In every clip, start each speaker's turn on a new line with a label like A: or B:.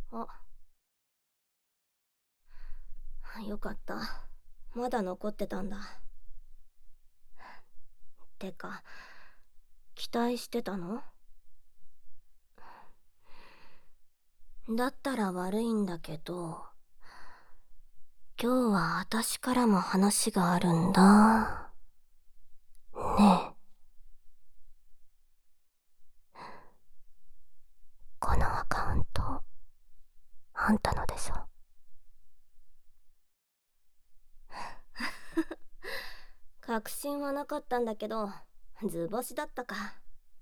A: あ、よかった。まだ残ってたんだ。てか、期待してたの？だったら悪いんだけど、今日は私からも話があるんだ。ねえ、このアカウント、あんたのでしょ？確信はなかったんだけど、図星だったか。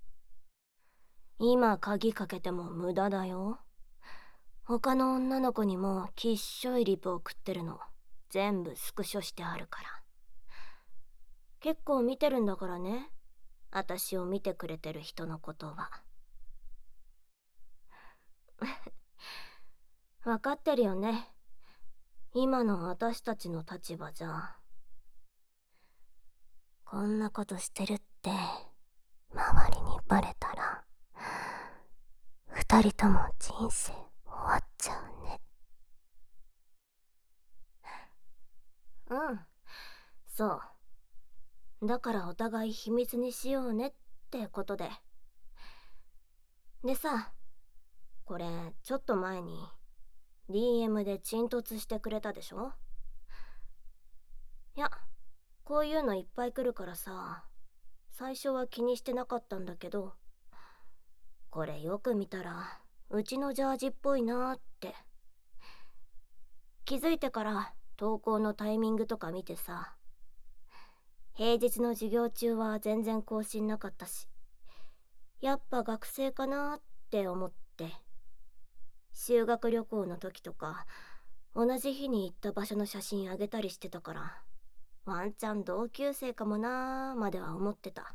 A: 今鍵かけても無駄だよ。他の女の子にもきっしょいリプ送ってるの。全部スクショしてあるから。結構見てるんだからね。私を見てくれてる人のことは。分かってるよね。今の私たちの立場じゃ。こんなことしてるって周りにバレたら、二人とも人生終わっちゃうね。うん、そう。だからお互い秘密にしようねってことで。でさ、これちょっと前に DM で沈突してくれたでしょ？いや、こういうのいっぱい来るからさ、最初は気にしてなかったんだけど、これよく見たらうちのジャージっぽいなーって。気づいてから投稿のタイミングとか見てさ、平日の授業中は全然更新なかったし、やっぱ学生かなーって思って、修学旅行の時とか同じ日に行った場所の写真あげたりしてたから、ワンチャン同級生かもなーまでは思ってた。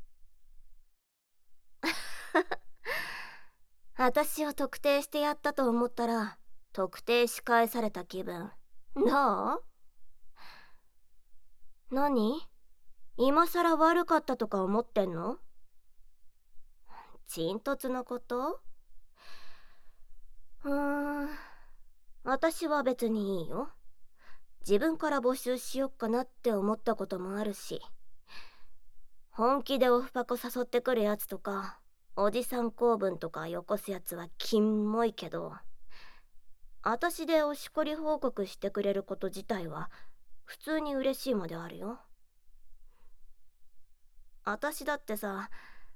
A: 私を特定してやったと思ったら特定し返された気分。どう？何？今さら悪かったとか思ってんの？沈突のこと？私は別にいいよ。自分から募集しよっかなって思ったこともあるし、本気でオフパコ誘ってくるやつとかおじさん公文とかよこすやつはキモいけど、私でおしこり報告してくれること自体は普通に嬉しいまであるよ。私だってさ、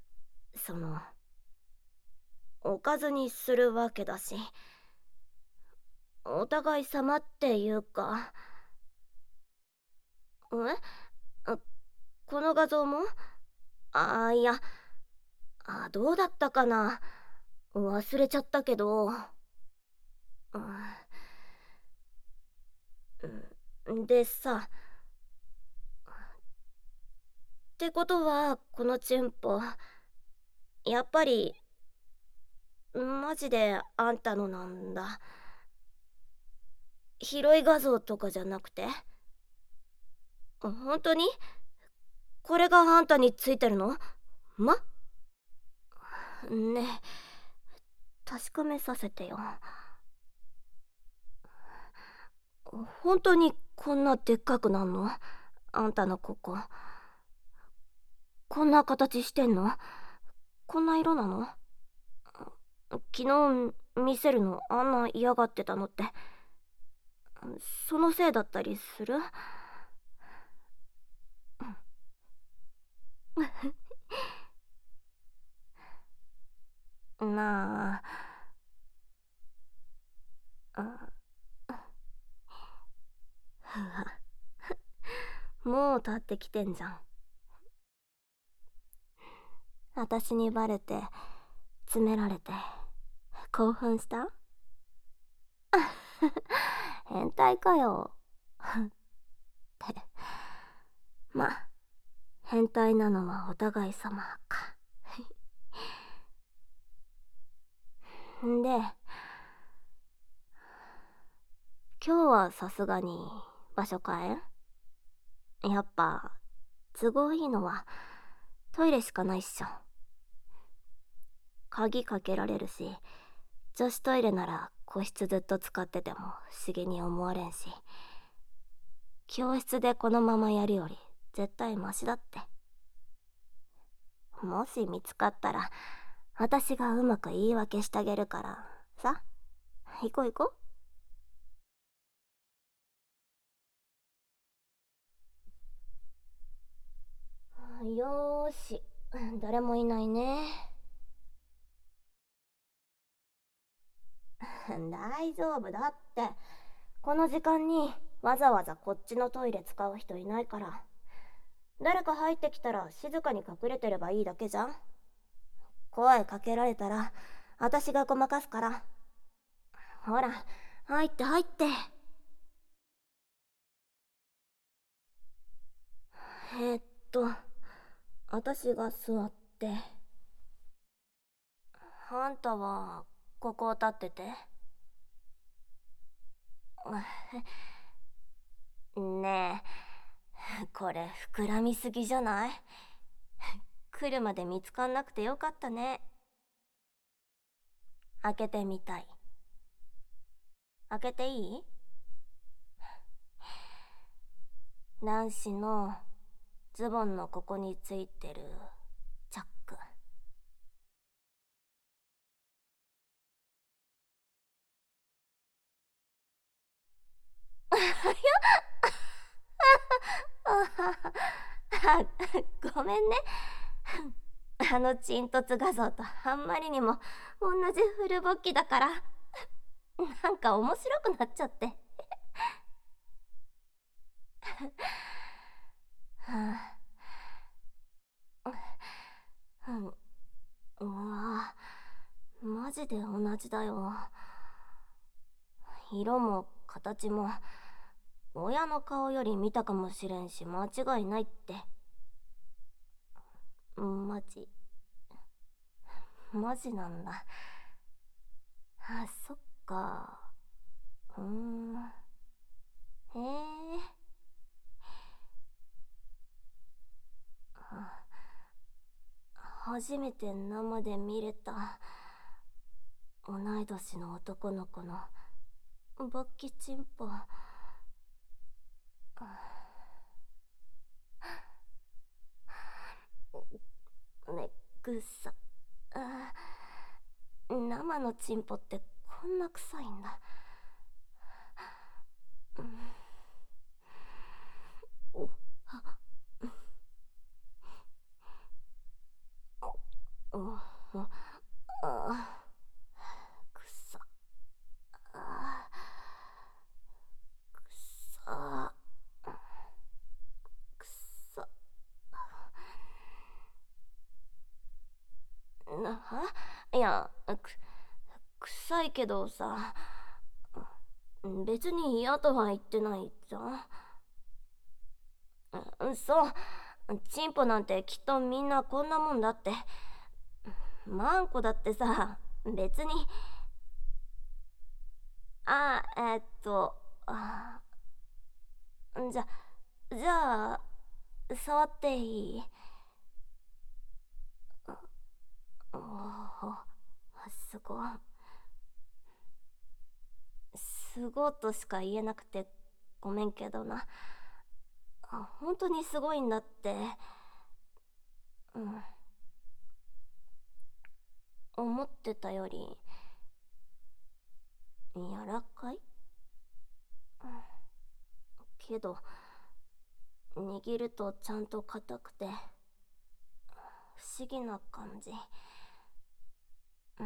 A: おかずにするわけだし、お互い様っていうか。あ、この画像も？いや、どうだったかな、忘れちゃったけど。でさ、ってことはこのチンポ、やっぱりマジであんたのなんだ。広い画像とかじゃなくて？本当にこれがあんたについてるの？ねえ、確かめさせてよ。本当にこんなでっかくなんの？あんたのここ。こんな形してんの？こんな色なの？昨日見せるのあんな嫌がってたのって、そのせいだったりする？なあ、もう立ってきてんじゃん。私にバレて詰められて興奮した？変態かよ。ってま、変態なのはお互い様か。んで、今日はさすがに場所変え？やっぱ都合いいのはトイレしかないっしょ。鍵かけられるし、女子トイレなら個室ずっと使ってても不思議に思われんし、教室でこのままやるより絶対マシだって。もし見つかったら私がうまく言い訳してあげるからさ。行こう行こう。よーし、誰もいないね。大丈夫だって。この時間にわざわざこっちのトイレ使う人いないから。誰か入ってきたら静かに隠れてればいいだけじゃん。声かけられたら私がごまかすから。ほら、入って入って。えーっと私が座って、あんたはここを立ってて。ねえ、これ膨らみすぎじゃない？来るまで見つかんなくてよかったね。開けてみたい。開けていい？男子のズボンのここについてるチャック。あ、ごめんね。あのチントツ画像とあんまりにも同じフルボッキだから、なんか面白くなっちゃって。はあ、うわ、マジで同じだよ。色も形も親の顔より見たかもしれんし、間違いないって。マジマジなんだ。あ、そっか。へえ。初めて生で見れた同い年の男の子の勃起チンポ。ね、ぐさ。生のチンポってこんな臭いんだ。おおあ、くさ。あ、くさ。くさ。いや、臭いけどさ、別に嫌とは言ってないじゃん。そう、チンポなんてきっとみんなこんなもんだって。マンコだってさ、別に。あ、あ、じゃ、じゃあ、触っていい？おお、すごい。すごとしか言えなくてごめんけどな。本当にすごいんだって。うん。思ってたより柔らかい、けど握るとちゃんと硬くて不思議な感じ。うん。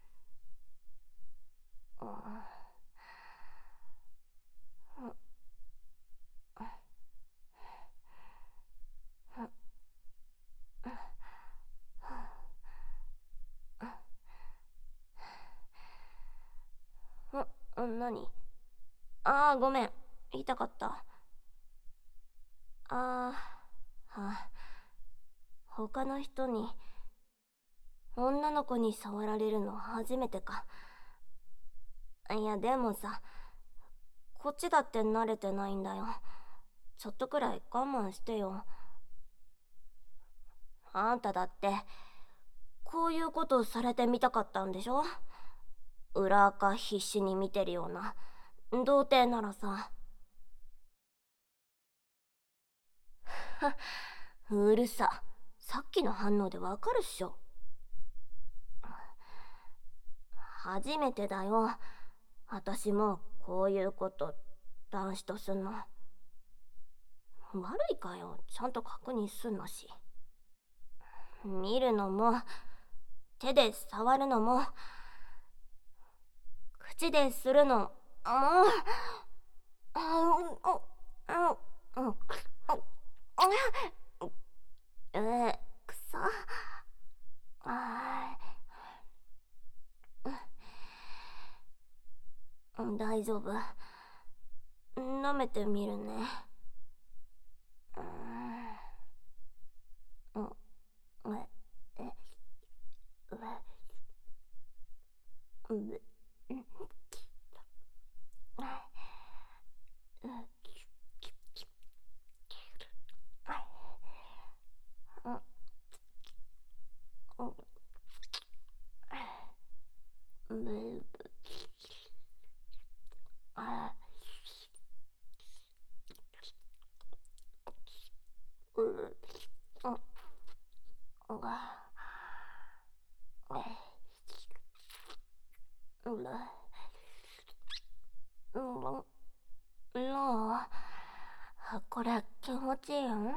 A: 何？ああ、ごめん。痛かった。ああ、他の人に、女の子に触られるの初めてか。いや、でもさ、こっちだって慣れてないんだよ。ちょっとくらい我慢してよ。あんただって、こういうことされてみたかったんでしょ？ 裏垢必死に見てるような童貞ならさ。うるさ、さっきの反応でわかるっしょ。初めてだよ、私もこういうこと男子とすんの。悪いかよ、ちゃんと確認すんのし。見るのも手で触るのも口でするのもくそ。大丈夫、舐めてみるね。これ気持ちいいん？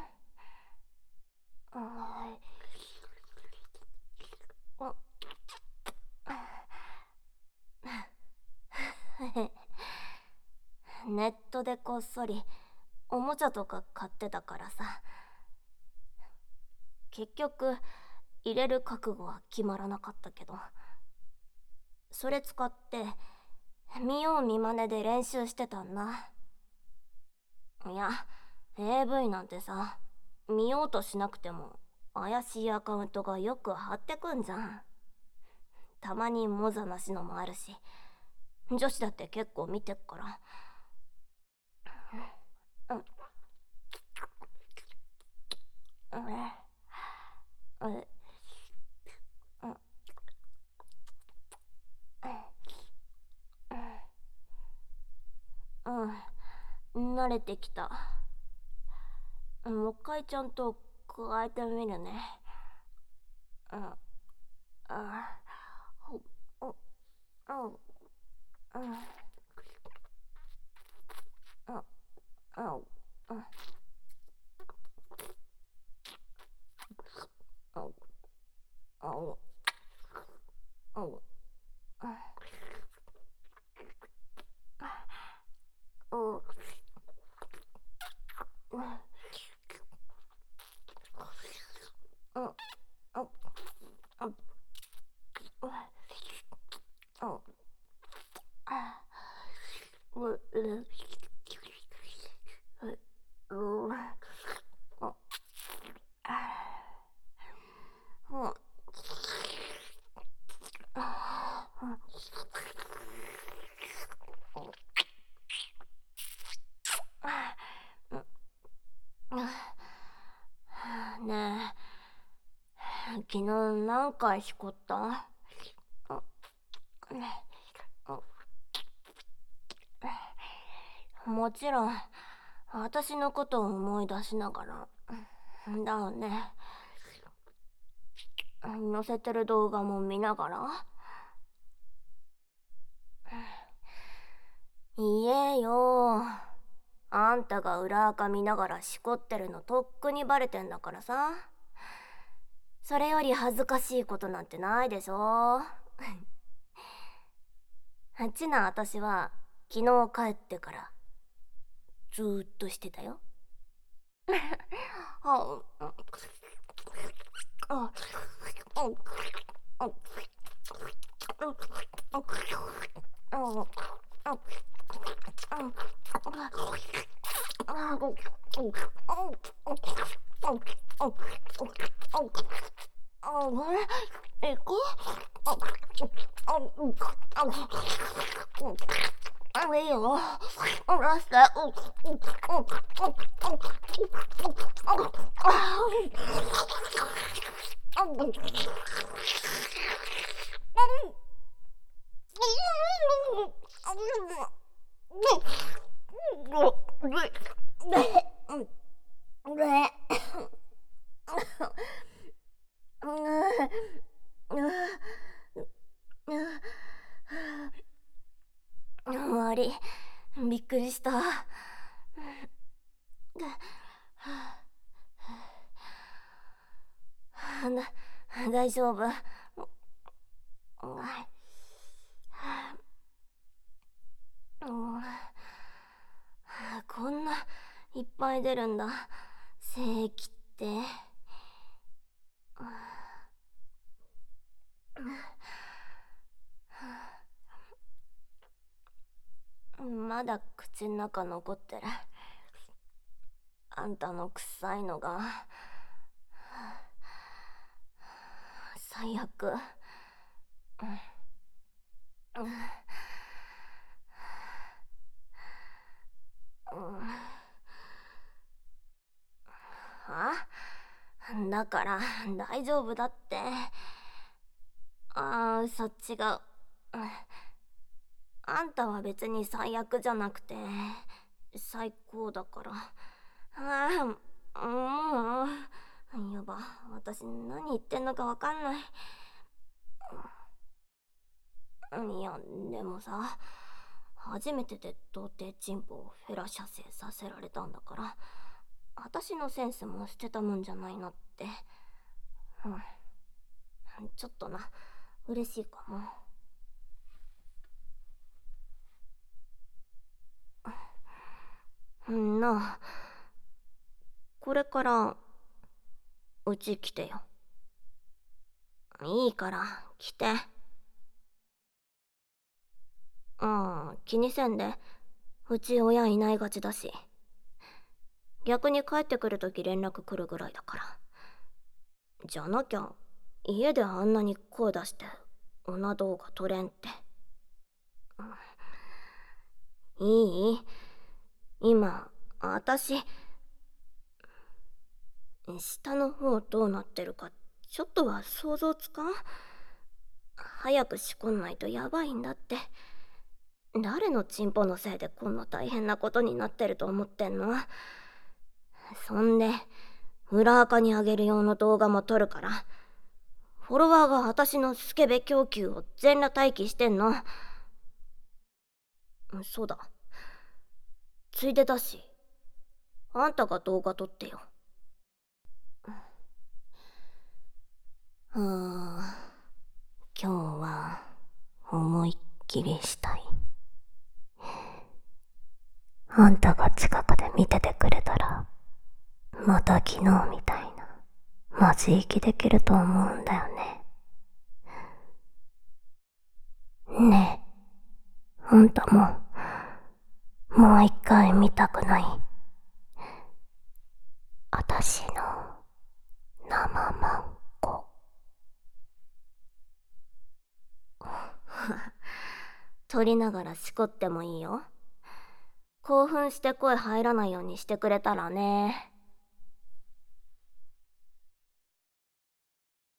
A: ネットでこっそりおもちゃとか買ってたからさ。結局入れる覚悟は決まらなかったけど、それ使って見よう見まねで練習してたんだ。いや、 AV なんてさ、見ようとしなくても怪しいアカウントがよく貼ってくんじゃん。たまにモザなしのもあるし、女子だって結構見てっから。慣れてきた。もう一回ちゃんと加えてみるね。ねえ、昨日何回しこった？もちろん私のことを思い出しながらだよね。載せてる動画も見ながら。言えよ、あんたが裏垢見ながらしこってるのとっくにバレてんだからさ。それより恥ずかしいことなんてないでしょ。ちな、私は昨日帰ってからずーっとしてたよ。行く？いいよ。ラスト。 悪い、びっくりした。大丈夫。こんないっぱい出るんだ、精液って。まだ口の中残ってる。あんたの臭いのが最悪。あ、だから大丈夫だって。そっちが、あんたは別に最悪じゃなくて最高だから。もうやば、私何言ってんのかわかんない。いやでもさ、初めてで童貞チンポをフェラ射精させられたんだから、私のセンスも捨てたもんじゃないなって。ちょっとな、嬉しいかも。なあ、これからうち来てよ。いいから来て。気にせんで、うち親いないがちだし。逆に帰ってくるとき連絡来るぐらいだから。じゃなきゃ家であんなに声出してオナ動画撮れんって。いい？今私下の方どうなってるかちょっとは想像つかん？早く仕込んないとやばいんだって。誰のチンポのせいでこんな大変なことになってると思ってんの？そんで裏垢にあげる用の動画も撮るから、フォロワーが私のスケベ供給を全裸待機してんの。そうだ、ついでだしあんたが動画撮ってよ。今日は思いっきりしたい。あんたが近くで見ててくれたら、また昨日みたいなマジ息できると思うんだよね。ねえ、あんたももう一回見たくない？あたしの生マンコ。撮りながらしこってもいいよ。興奮して声入らないようにしてくれたらね。